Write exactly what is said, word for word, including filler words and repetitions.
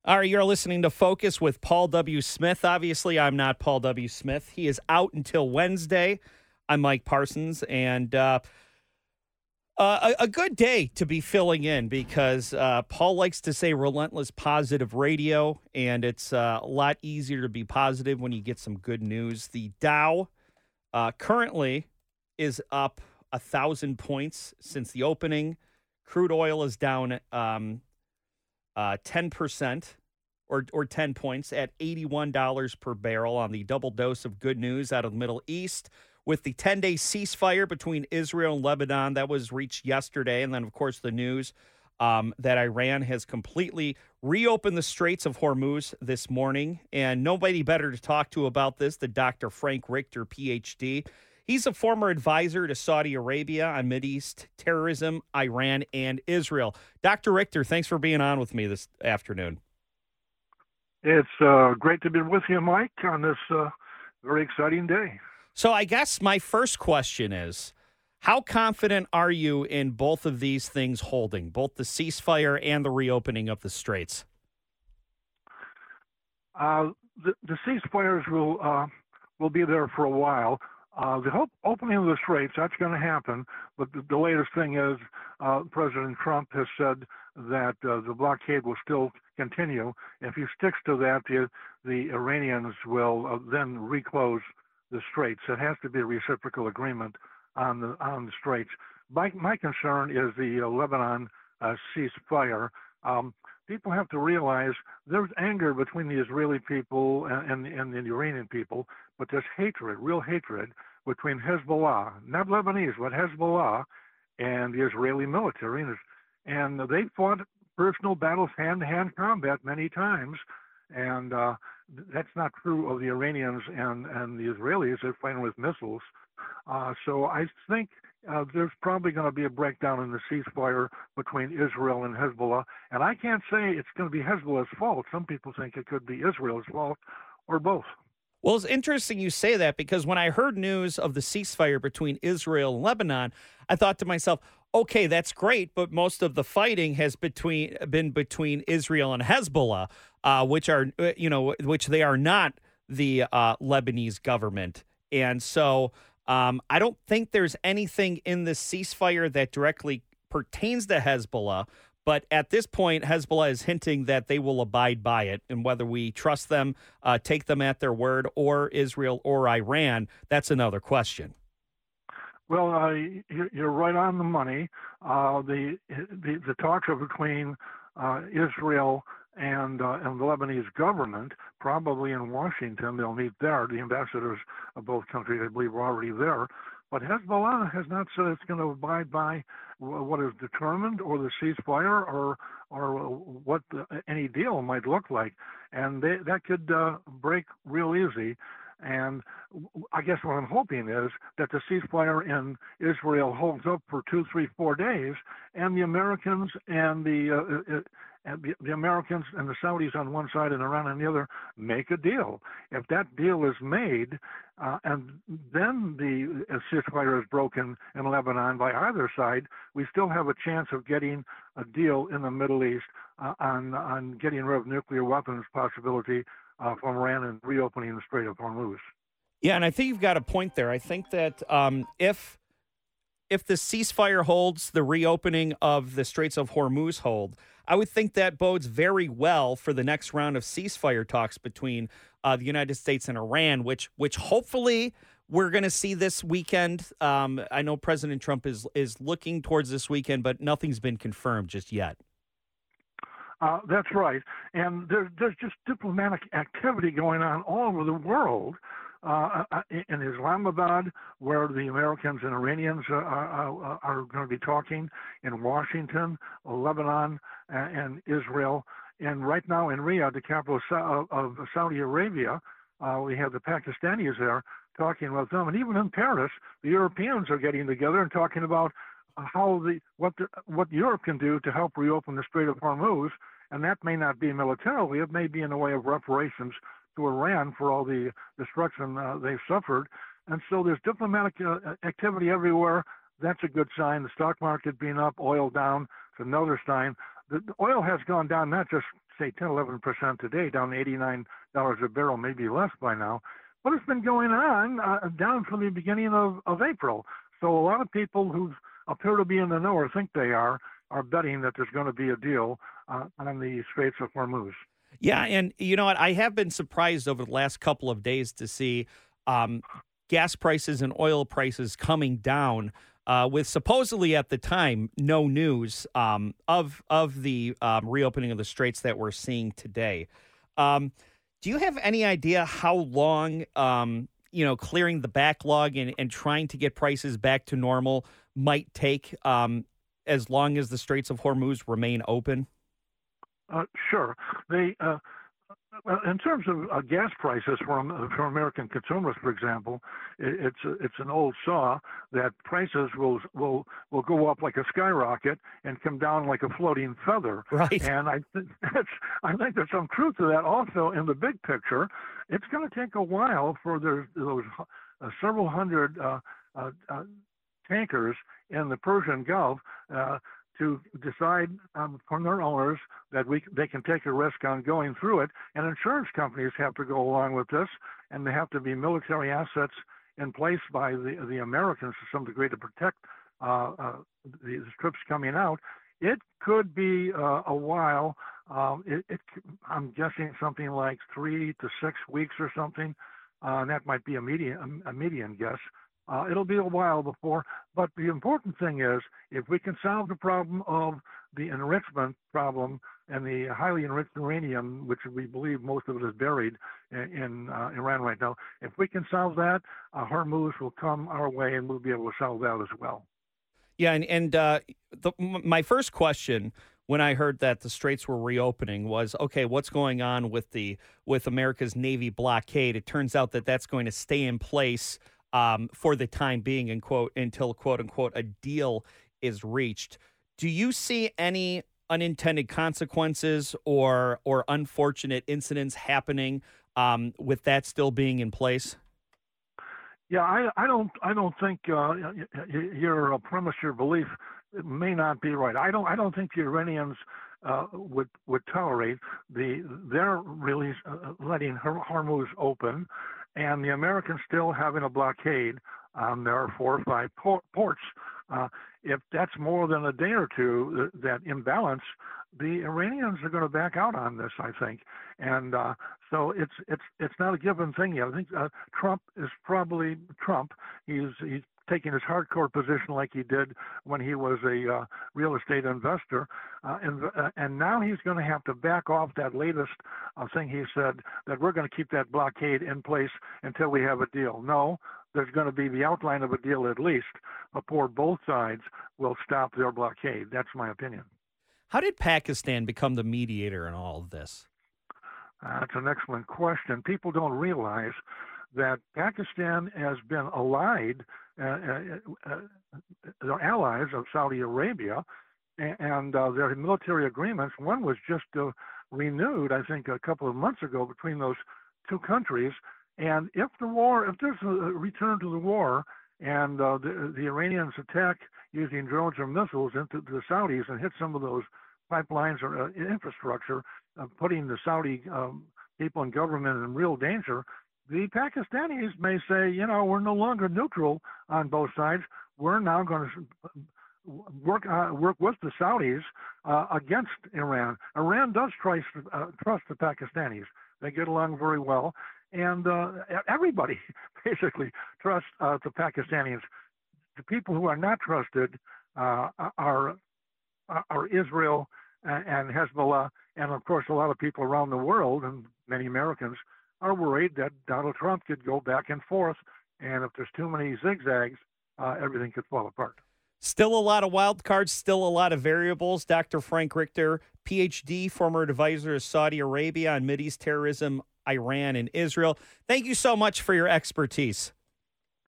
All right, you're listening to Focus with Paul W. Smith. Obviously, I'm not Paul W. Smith. He is out until Wednesday. I'm Mike Parsons, and uh, uh, a, a good day to be filling in because uh, Paul likes to say relentless positive radio, and it's uh, a lot easier to be positive when you get some good news. The Dow uh, currently is up a thousand points since the opening. Crude oil is down um, uh, ten percent. Or, or ten points at eighty-one dollars per barrel on the double dose of good news out of the Middle East with the ten-day ceasefire between Israel and Lebanon that was reached yesterday. And then, of course, the news um, that Iran has completely reopened the Straits of Hormuz this morning. And nobody better to talk to about this than Doctor Frank Richter, P H D. He's a former advisor to Saudi Arabia on Mideast terrorism, Iran, and Israel. Doctor Richter, thanks for being on with me this afternoon. It's uh, great to be with you, Mike, on this uh, very exciting day. So I guess my first question is, how confident are you in both of these things holding, both the ceasefire and the reopening of the Straits? Uh, the, the ceasefires will uh, will be there for a while. Uh, the hope, opening of the Straits, that's going to happen. But the, the latest thing is uh, President Trump has said that uh, the blockade will still continue. If he sticks to that, the, the Iranians will uh, then reclose the Straits. It has to be a reciprocal agreement on the on the Straits. My, my concern is the uh, Lebanon uh, ceasefire. Um, people have to realize there's anger between the Israeli people and, and, and the Iranian people, but there's hatred, real hatred, between Hezbollah, not Lebanese, but Hezbollah, and the Israeli military. And they fought personal battles, hand-to-hand combat many times, and uh, that's not true of the Iranians and, and the Israelis. They're fighting with missiles. Uh, so I think uh, there's probably going to be a breakdown in the ceasefire between Israel and Hezbollah. And I can't say it's going to be Hezbollah's fault. Some people think it could be Israel's fault, or both. Well, it's interesting you say that because when I heard news of the ceasefire between Israel and Lebanon, I thought to myself, okay, that's great, but most of the fighting has between been between Israel and Hezbollah, uh, which are, you know, which they are not the uh, Lebanese government. And so um, I don't think there's anything in this ceasefire that directly pertains to Hezbollah. But at this point, Hezbollah is hinting that they will abide by it. And whether we trust them, uh, take them at their word, or Israel or Iran, that's another question. Well, uh, you're right on the money. Uh, the, the the talks are between uh, Israel and uh, and the Lebanese government, probably in Washington. They'll meet there. The ambassadors of both countries, I believe, are already there. But Hezbollah has not said it's going to abide by what is determined, or the ceasefire, or or what the, any deal might look like, and they, that could uh, break real easy. And I guess what I'm hoping is that the ceasefire in Israel holds up for two, three, four days, and the Americans and the uh, and the, the Americans and the Saudis on one side and Iran on the other make a deal. If that deal is made, uh, and then the uh, ceasefire is broken in Lebanon by either side, we still have a chance of getting a deal in the Middle East uh, on on getting rid of nuclear weapons possibility uh, from Iran and reopening the Strait of Hormuz. Yeah, and I think you've got a point there. I think that um, if if the ceasefire holds, the reopening of the Straits of Hormuz hold, I would think that bodes very well for the next round of ceasefire talks between uh, the United States and Iran, which which hopefully we're going to see this weekend. Um, I know President Trump is is looking towards this weekend, but nothing's been confirmed just yet. Uh, that's right. And there's, there's just diplomatic activity going on all over the world. Uh, in Islamabad, where the Americans and Iranians uh, are, are going to be talking, in Washington, Lebanon, and Israel, and right now in Riyadh, the capital of Saudi Arabia, uh, we have the Pakistanis there talking with them, and even in Paris, the Europeans are getting together and talking about how the what the, what Europe can do to help reopen the Strait of Hormuz, and that may not be militarily, it may be in a way of reparations to Iran for all the destruction uh, they've suffered. And so there's diplomatic uh, activity everywhere. That's a good sign. The stock market being up, oil down, it's another sign. The, the oil has gone down not just say ten, eleven percent today, down to eighty-nine dollars a barrel, maybe less by now. But it's been going on uh, down from the beginning of, of April. So a lot of people who appear to be in the know or think they are, are betting that there's going to be a deal uh, on the Straits of Hormuz. Yeah, and you know what? I have been surprised over the last couple of days to see um, gas prices and oil prices coming down uh, with supposedly at the time no news um, of of the um, reopening of the straits that we're seeing today. Um, do you have any idea how long um, you know clearing the backlog and, and trying to get prices back to normal might take um, as long as the Straits of Hormuz remain open? Uh, sure. They, uh, in terms of uh, gas prices for, for American consumers, for example, it, it's it's an old saw that prices will will will go up like a skyrocket and come down like a floating feather. Right. And I think that's I think there's some truth to that. Also, in the big picture, it's going to take a while for there's those uh, several hundred uh, uh, uh, tankers in the Persian Gulf. Uh, to decide um, from their owners that we they can take a risk on going through it. And insurance companies have to go along with this, and there have to be military assets in place by the, the Americans to some degree to protect uh, uh, the, the troops coming out. It could be uh, a while. Um, it, it, I'm guessing something like three to six weeks or something, uh, and that might be a median, a median guess. Uh, it'll be a while before, but the important thing is if we can solve the problem of the enrichment problem and the highly enriched uranium, which we believe most of it is buried in, in uh, Iran right now, if we can solve that, uh, Hormuz will come our way and we'll be able to solve that as well. Yeah, and, and uh, the, my first question when I heard that the straits were reopening was, okay, what's going on with the with America's Navy blockade? It turns out that that's going to stay in place Um, for the time being, and quote, until quote unquote a deal is reached. Do you see any unintended consequences or or unfortunate incidents happening um, with that still being in place? Yeah, I, I don't I don't think uh, your premise, your belief may not be right. I don't I don't think the Iranians uh, would would tolerate the their release uh, letting Hormuz open, and the Americans still having a blockade on their four or five por- ports. Uh, if that's more than a day or two, that, that imbalance, the Iranians are going to back out on this, I think. And uh, so it's it's it's not a given thing yet. I think uh, Trump is probably Trump. He's he's taking his hardcore position like he did when he was a uh, real estate investor, uh, and uh, and now he's going to have to back off that latest uh, thing he said that we're going to keep that blockade in place until we have a deal. No, there's going to be the outline of a deal at least before both sides will stop their blockade. That's my opinion. How did Pakistan become the mediator in all of this? Uh, that's an excellent question. People don't realize that Pakistan has been allied, uh, uh, uh, allies of Saudi Arabia, and, and uh, their military agreements. One was just uh, renewed, I think, a couple of months ago between those two countries. And if the war, if there's a return to the war, and uh, the, the Iranians attack using drones or missiles into the Saudis and hit some of those pipelines or uh, infrastructure, uh, putting the Saudi um, people and government in real danger, the Pakistanis may say, you know, we're no longer neutral on both sides. We're now going to work uh, work with the Saudis uh, against Iran. Iran does trust, uh, trust the Pakistanis. They get along very well. And uh, everybody basically trusts uh, the Pakistanis. The people who are not trusted uh, are are Israel and Hezbollah, and of course a lot of people around the world, and many Americans, are worried that Donald Trump could go back and forth, and if there's too many zigzags, uh, everything could fall apart. Still a lot of wild cards, still a lot of variables. Doctor Frank Richter, P H D, former advisor to Saudi Arabia on Mideast terrorism, Iran, and Israel. Thank you so much for your expertise.